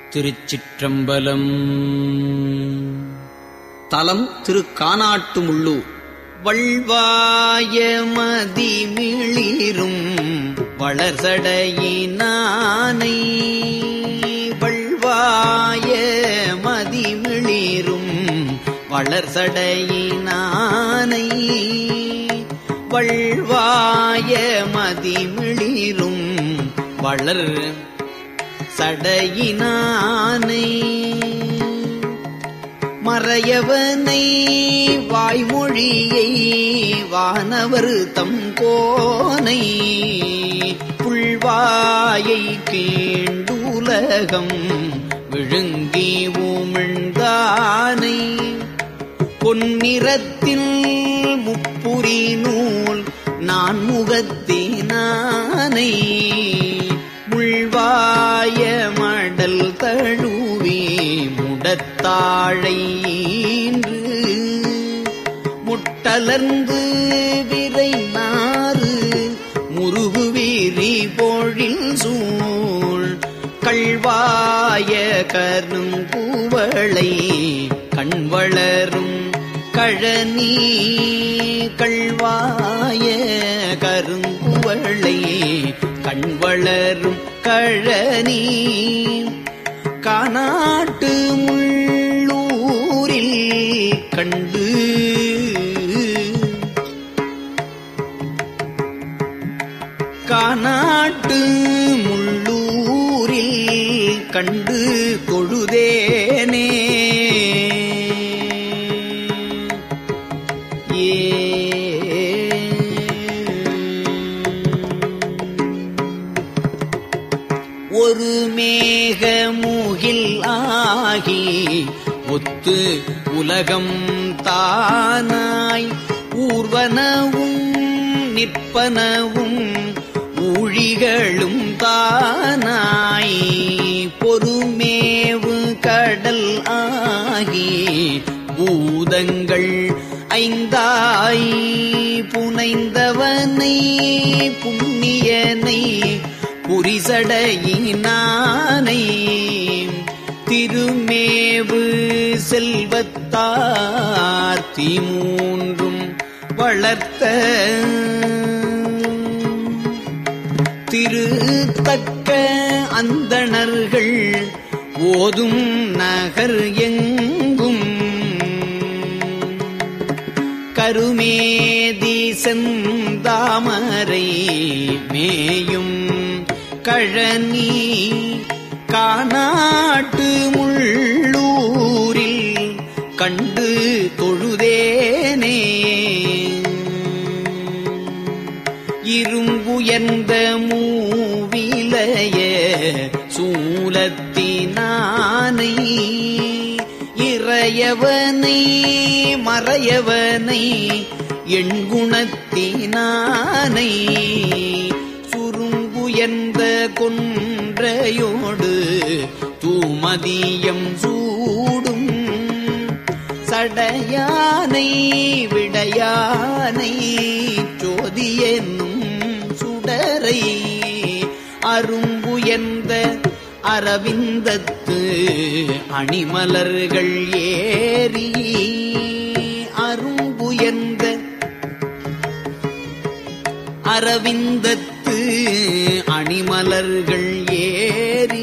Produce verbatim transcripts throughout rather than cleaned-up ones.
திருச்சிற்றம்பலம். தலம் திருக்கானாட்டுமுள்ளூர். வள்வாய மதிமிளிரும் வளர்சடையினானை, வள்வாய மதிமிளிரும் வளர்சடையினானை, வள்வாய மதிமிளிரும் வளர் சடையினானை, மறையவனை வாய்மொழியை வானவர் தம் கோனை, புள்வாயை கீண்டுலகம் விழுங்கி உமிழ்ந்தானை, பொன்னிறத்தில் முப்புரி நூல் நான் முகத்தினானை, முள்வாய மடல் தழுவி முடத்தாழை ஈன்று, முட்டலர்ந்து விரை நாறு முருகு வீரி பொழில் சூழ், கள்வாய கருங்குவளை கண்வளரும் கழனி, கள்வாய கருங்குவளை கண்வளரும் கழனி, கானாட்டு முள்ளூரில் கண்டு, கானாட்டு முள்ளூரில் கண்டு தொழுதேனே. ஒரு மேகமுகில் ஆகி ஒத்து உலகம் தானாய், ஊர்வனவும் நிற்பனவும் ஊழிகளும் தானாய், பொறுமேவு கடல் ஆகி பூதங்கள் ஐந்தாய், புனைந்தவனை புண்ணியனை புரிசடையினானை, திருமேவு செல்வத்தார் தீமூன்றும் வளர்த்த, திருத்தக்க அந்தணர்கள் ஓதும் நகர் எங்கும், கருமேதி செந்தாமரை மேயும் கழனி, கானாட்டு முள்ளூரில் கண்டு தொழுதேனே. இரும்புயர்ந்த மூவிலைய சூலத்தினானை, இறையவனை மறையவனை எண்குணத்தினானை, சுருங்குயர்ந்த கொன்றையோடு தூமதியம் சூடும், சடையானை விடையானை சோதியென்னும் சுடரை, அரும்புயர்ந்த அரவிந்தத்து அணிமலர்கள் ஏறி, அரும்புயர்ந்த அரவிந்தத்து அணிமலர்கள் ஏறி,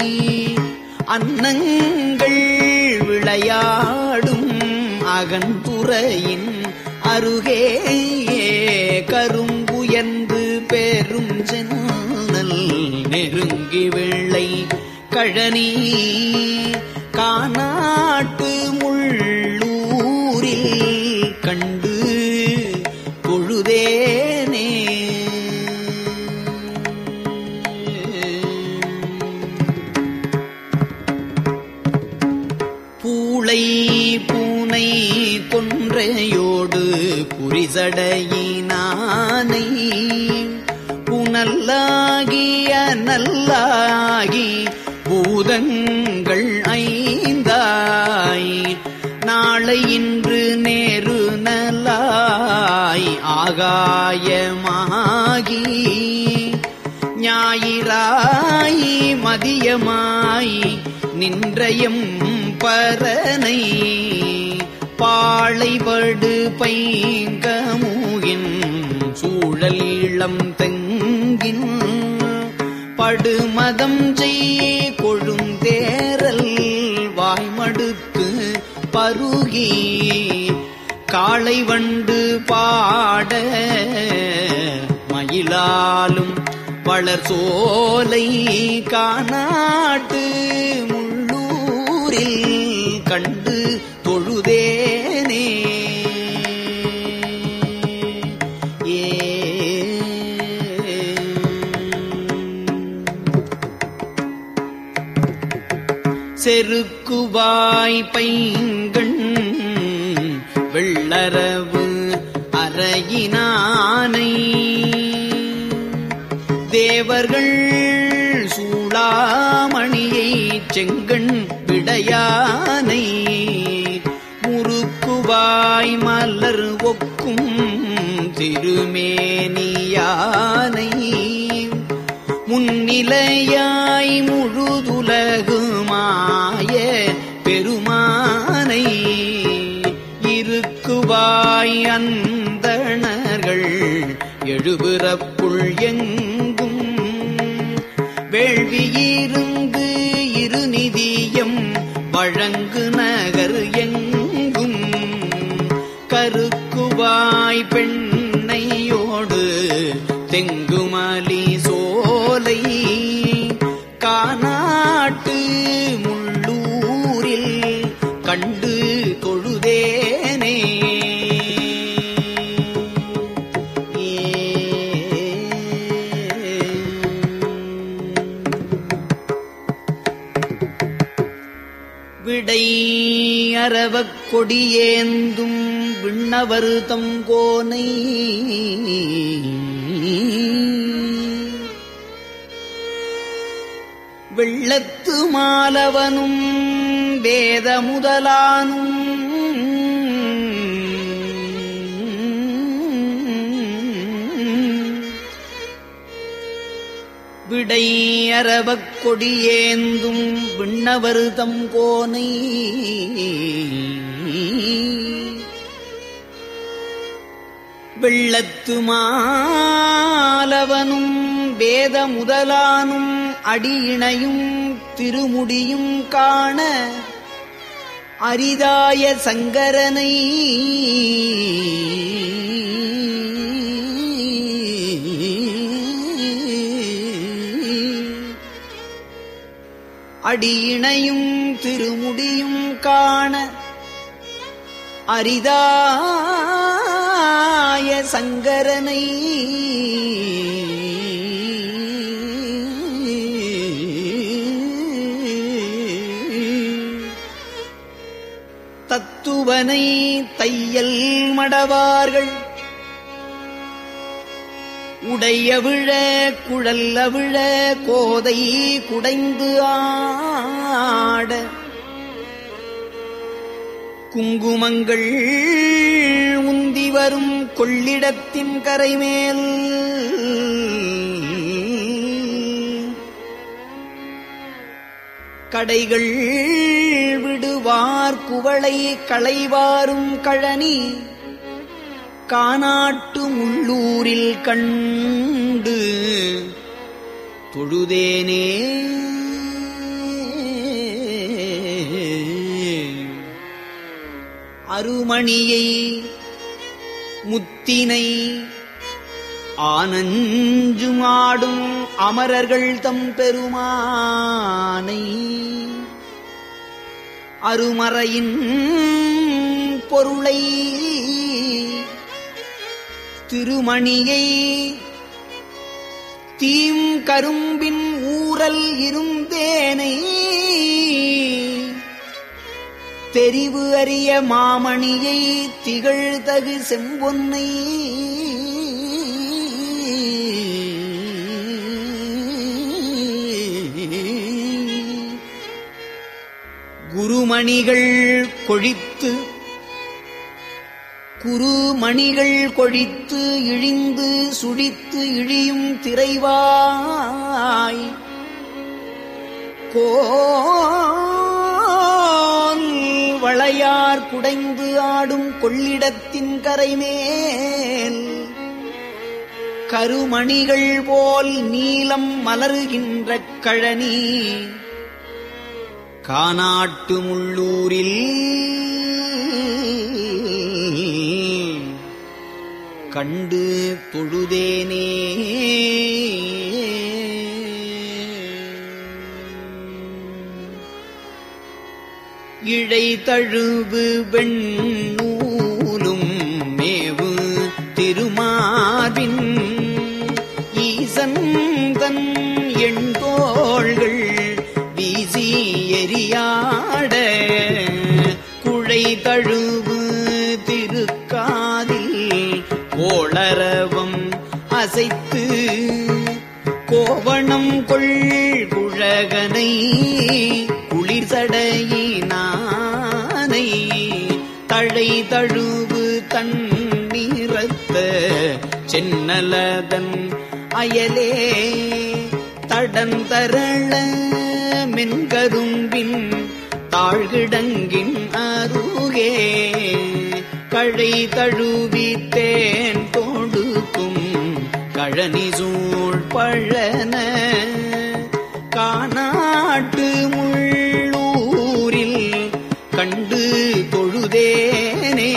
அன்னங்கள் விளையாடும் அகன்துறையின் அருகே, கரும்புயர்ந்து பெரும் சென்னல் நெருங்கி வெள்ளை கழனி, கானாட்டு முள்ளூரில் கண்டு தொழுதேனே. பூளை பூனை கொன்றையோடு புரிசடையினானை, புனல்லாகிய நல்லாகி பூதங்கள் ஐந்தாய், நாளை இன்று நேரு நலாய் ஆகாயமாகி, ஞாயிறாய் மதியமாய் நின்றயம் பரனை பாளைபடு பைங்கமுகின் சூழல் இளம் தெங்கின் படுமதம் செய் கொழுந்தேரல் வாய்மடுத்து பருகி காளை வண்டு பாட மயிலாலும் வளர் சோலை காணாட்டு முள்ளூரில் கண்டு தொழுதேனே. ஏ செருக்குவாய் பைங்கண் வெள்ளரவு அறையினானை தேவர்கள் சூளாமணியை செங்கண் விடையானை முறுக்குவாய் மலர் ஒக்கும் திருமேனியானை முன்னிலையாய் முழுதுலகுமாய பெருமானை இருக்குவாய் அந்தணர்கள் எழுபிறப்புள் எங்கும் வேள்வியிருந்து இருநிதியம் வழங்கு நகர் எங்கும் கருக்குவாய் பெண்ணையோடு தெங்குமலி சோலை காணாட்டு முள்ளூரில் கண்டு தொழுதேனே. விடை அரவக் கொடியேந்தும் விண்ணவர் தங்கோனை வெள்ளத்து மாலவனும் வேத முதலானும் விடை அரவக் கொடியேந்தும் விண்ணவர் தங்கோனை வெள்ளத்து மாலவனும் வேத முதலானும் அடியிணையும் திருமுடியும் காண அரிதாய சங்கரனை அடியிணையும் திருமுடியும் காண அரிதாய சங்கரனை தத்துவனை தையல் மடவார்கள் உடையவிழ குழல்லவிழ கோதை குடைந்து ஆட குங்குமங்கள் உந்தி வரும் கொள்ளிடத்தின் கரைமேல் கடைகள் விடுவார் குவளை களைவாரும் கழனி காணாட்டு முள்ளூரில் கண்டு தொழுதேனே. அருமணியை முத்தினை ஆனஞ்சுமாடும் அமரர்கள் தம் பெருமானை அருமறையின் பொருளை திருமணியை தீம் கரும்பின் ஊரல் இருந்தேனை தெரிவு அறிய மாமணியை திகழ்தகு செம்பொன்னை குருமணிகள் கொழித்து குருமணிகள் கொழித்து இழிந்து சுழித்து இழியும் திரைவாய் கோ குடைந்து ஆடும் கொள்ளிடத்தின் கரைமேல் கருமணிகள் போல் நீலம் மலருகின்ற கழனி கானாட்டு முள்ளூரில் கண்டு தொழுதேனே. இழை தழுவு வெண்ணூலும் மேவு திருமார்பின் ஈசந்தன் எண்தோள்கள் வீசி எரியாட குழை தழுவு திருக்காதில் கோளரவம் அசைத்து கோவணம் கொள் குழகனை குளிர்சடையினானை தழை தழுவு தண்ணீரத்த சென்னலதன் அயலே தடந்தரள மென்கரும்பின் தாழ்கிடங்கின் அருகே கழை தழுவித்தேன் தொடுக்கும் கழனி சூழ் பழன கானாட்டு முள்ளூரில் கண்டு தொழுதேனே.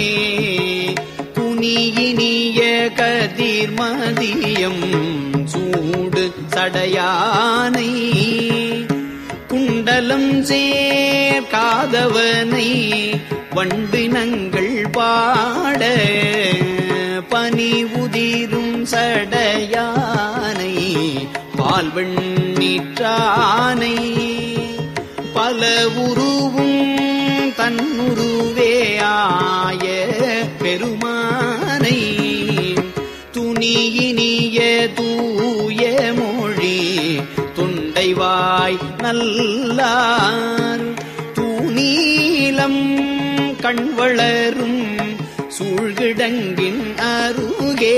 குனியினிய கதிர் மதியம் சூடு சடையானை குண்டலம் சேர்க்காதவனை வண்டினங்கள் பாட பனி உதிரும் சடையானை பால்வெண் நீற்றானை பல உருவும் தன்னுருவே ஆய பெருமானை துணியினிய தூய மொழி தொண்டைவாய் நல்லார் தூணீலம் கண்வளரும் சூழ்கிடங்கின் அருகே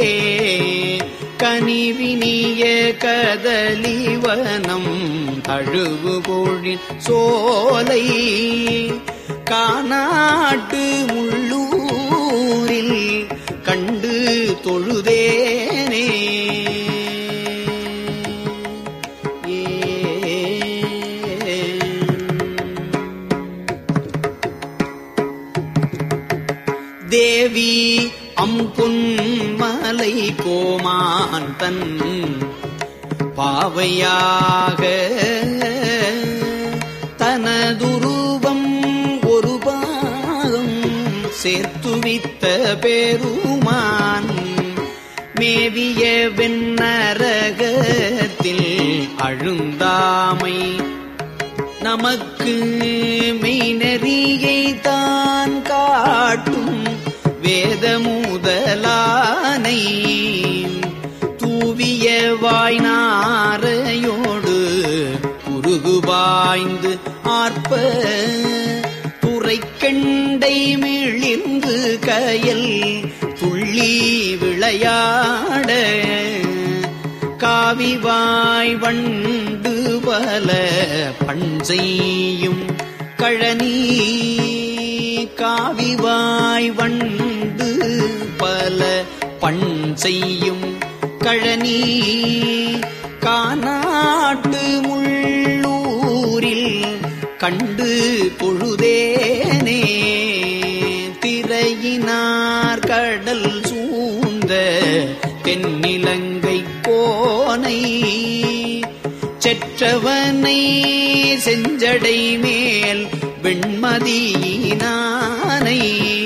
கனிவினிய கதலிவனம் தழுவுகோழின் சோலை கானாட்டு முள்ளூரில் கண்டு தொழுதேனே. தேவி அம்பொன்மலை கோமான் தன் பாவையாக தனதுருவம் ஒரு பாகம் சேர்த்துவித்த பெருமான் மேவிய வெண்ணரகத்தில் அழுந்தாமை நமக்கு மெய்நெறியை தான் காட்டும் வேதமுதலானை தூவிய வாய்நாரையோடு குறுகுபாய்ந்து ஆர்ப்ப துறைக்கெண்டை மிளிர்ந்து கயல் துள்ளி விளையாட காவிவாய் வண்டு பல பஞ்செய்யும் கழனி காவிவாய் வண்டு பல பஞ்செய்யும் கழனி கானாட்டு முள்ளூரில் கண்டு பொழுதேனே. திரையினார் கடல் சூழ்ந்த தென்னிலங்கை கோனை செற்றவனை செஞ்சடை மேல் வெண்மதியினானை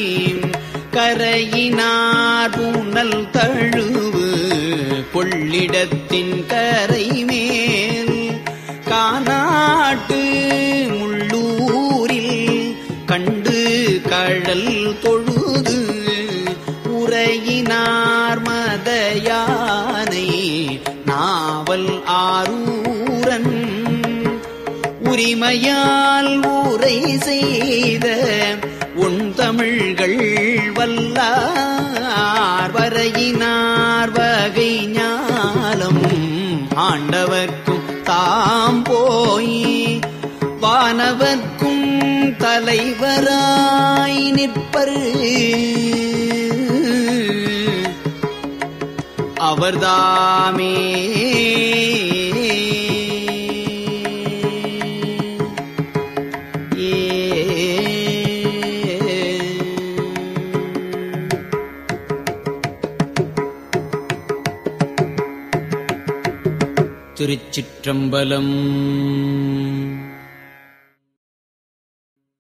கரையினார் பூனல் தழுவு கொள்ளிடத்தின் கரை மேல் கானாட்டு முள்ளூரில் கண்டு கழல் தொழுது உரையினார் மதயானை நாவல் ஆரூரன் உரிமையால் ஊரை செய்த உன் தமிழ்கள் வல்லார் வரையினார் வகை ஞாலம் ஆண்டவர்க்கும் தாம் போய் வானவர்க்கும் தலைவராய் நிற்பர் அவர்தாமே. திருச்சிற்றம்பலம்.